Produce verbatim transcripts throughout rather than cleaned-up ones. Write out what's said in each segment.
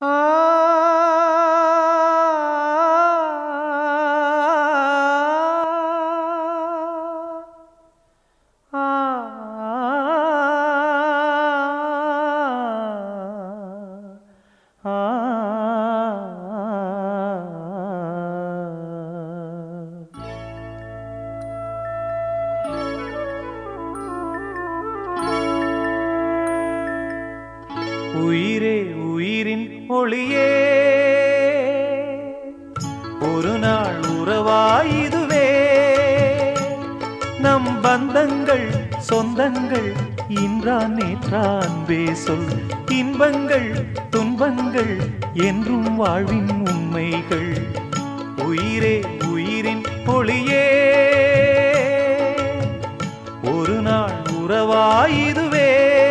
உயிரே உயிரின் ஒளியே ஒரு நாள் உறவாயுதுவே நம் பந்தங்கள் சொந்தங்கள் இன்றான் நேற்றான் பேசொல் இன்பங்கள் துன்பங்கள் என்றும் வாழ்வின் உண்மைகள் உயிரே உயிரின் ஒளியே ஒரு நாள் உறவாயுதுவே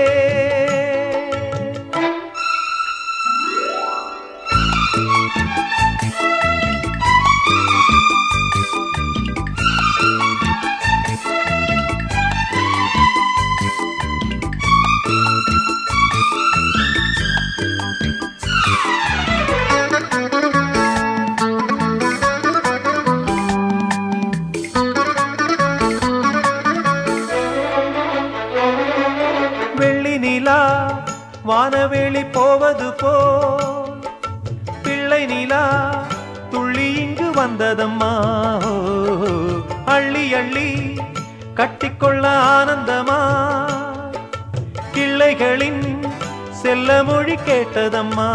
வானவேளி போவது போல் பிள்ளை நிலா துள்ளி இங்கு வந்ததம்மா அள்ளி அள்ளி கட்டிக்கொள்ள ஆனந்தமா கிள்ளைகளின் செல்ல மொழி கேட்டதம்மா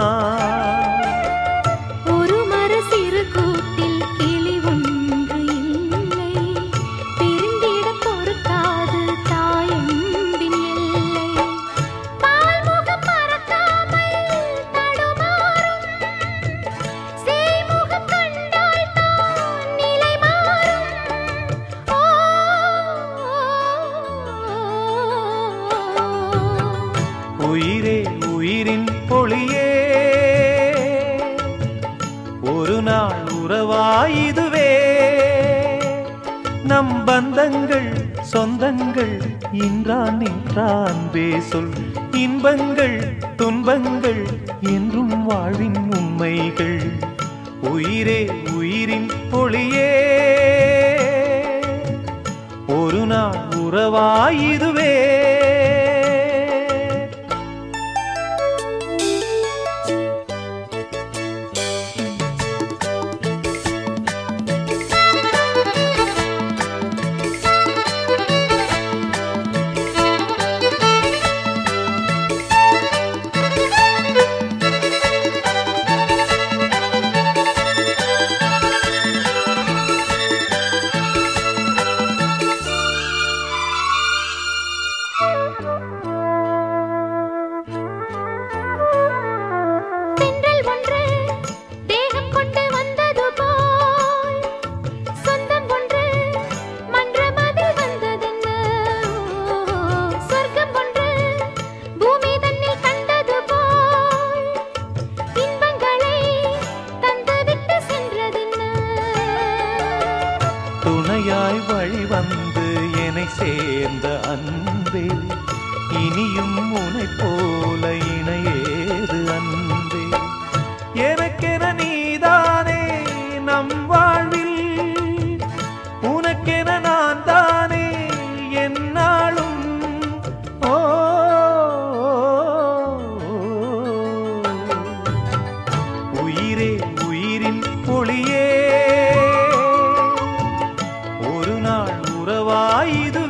ஒரு மர சிறு கூட்டில் கிளி ஒன்று இல்லை பிரிந்திட பொறுக்காது தாயம்பின் எல்லை பால்முகம் மறக்காமல் தடுமாறும் சேமுகம் கண்டால் தான் நிலை மாறும் உயிரே உயிரின் பொழியே ஒரு நாள் உறவாயுதுவே நம் பந்தங்கள் சொந்தங்கள் இன்றான் நேற்றான் பேசொல் இன்பங்கள் துன்பங்கள் என்றும் வாழ்வின் உண்மைகள் உயிரே உயிரின் பொழியே ஒரு நாள் உறவாயுதுவே துணையாய் வழி வந்து என்னை சேர்ந்த அன்பே இனியும் உனை போல இணையேது அன்பே எனக்கென நீதானே நம் வாழ்வில் உனக்கென நான் தானே என்னாலும் ஓ உயிரே உயிரின் பொழியே ஒரு நாள் உறவாயுது